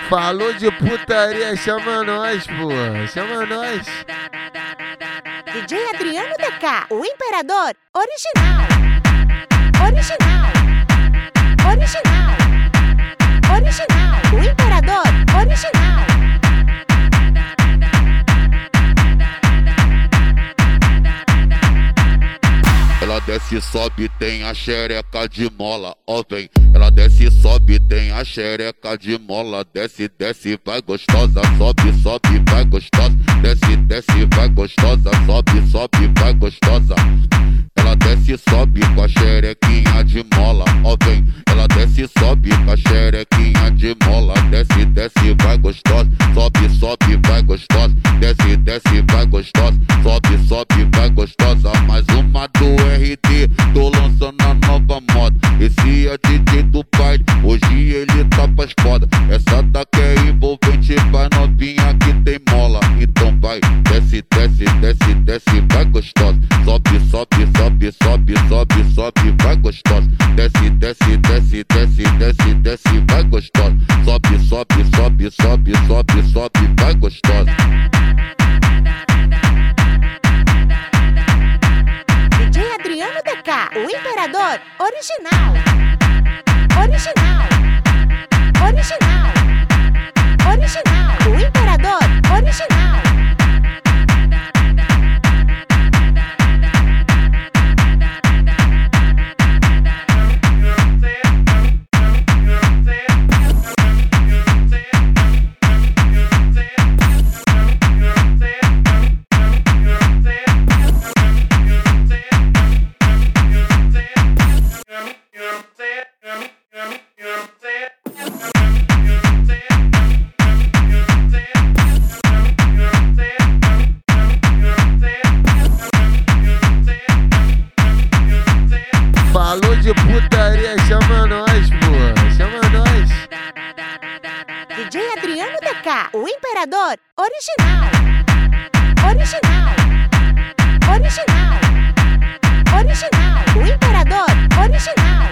Falou de putaria, chama nós, pô. Chama nós. DJ Adriano DK, o imperador original. Original. Original. Original. O imperador original. Ela desce, sobe, tem a xereca de mola, ó vem. Ela desce, sobe, tem a xereca de mola. Desce, desce, vai gostosa, sobe, sobe, vai gostosa. Desce, desce, vai gostosa, sobe, sobe, vai gostosa. Ela desce, sobe com a xerequinha de mola, ó vem. Ela desce, sobe com a xerequinha de mola. Desce, desce, vai gostosa, sobe, sobe, vai gostosa. Desce, desce, vai gostosa, sobe, sobe, vai gostosa. Mais uma do RD, tô lançando a nova moda. Esse é DJ do baile, hoje ele tá pras foda. Essa daqui é envolvente, vai novinha que tem mola. Então vai, desce, desce, desce, desce, vai gostosa. Sobe, sobe, sobe, sobe, sobe, sobe, vai gostosa. Desce, desce, desce, desce, desce, desce, vai gostosa. Sobe, sobe, sobe, sobe, sobe, sobe, vai gostosa. DJ Adriano DK, o imperador original. Original. Original. Original. O imperador original. Falou de putaria, chama nós, pô. Chama nós. DJ Adriano DK, o imperador original. Original. Original. Original. O imperador original.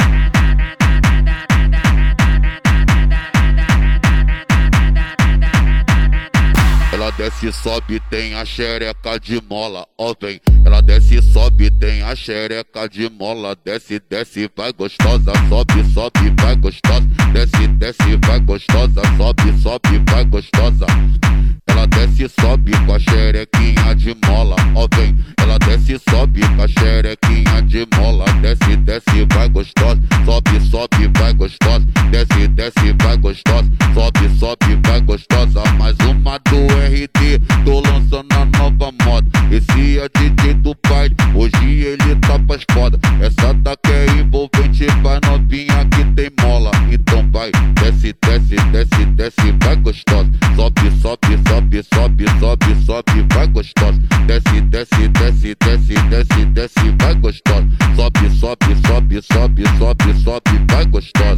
Ela desce, sobe, tem a xereca de mola, ó vem. Ela desce, sobe, tem a xereca de mola. Desce, desce, vai gostosa, sobe, sobe, vai gostosa. Desce, desce, vai gostosa, sobe, sobe, vai gostosa. Ela desce, sobe com a xerequinha de mola, ó vem. Ela desce, sobe com a xerequinha de mola. Desce, desce, vai gostosa, sobe, sobe, vai gostosa. Desce, desce, vai gostosa, sobe, sobe, vai gostosa. Mais uma do RD, tô lançando a nova moda. Esse é DJ do baile, hoje ele tá pras foda. Essa daqui é envolvente, vai novinha que tem mola. Então vai, desce, desce, desce, desce, vai gostosa. Sobe, sobe, sobe, sobe, sobe, sobe, vai gostosa. Desce, desce, desce, desce, desce, desce, vai gostosa. Sobe, sobe, sobe, sobe, sobe, sobe, vai gostosa.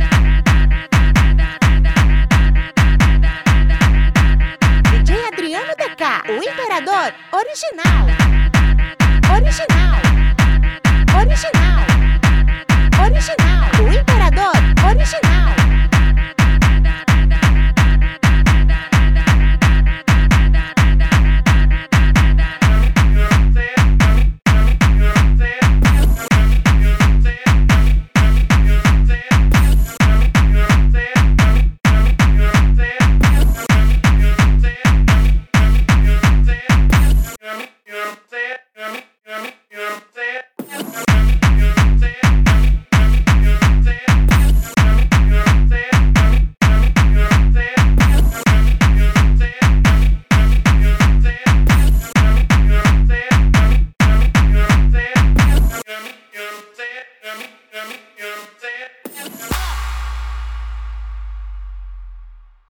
DJ Adriano DK, o imperador original. Original. Original. Original.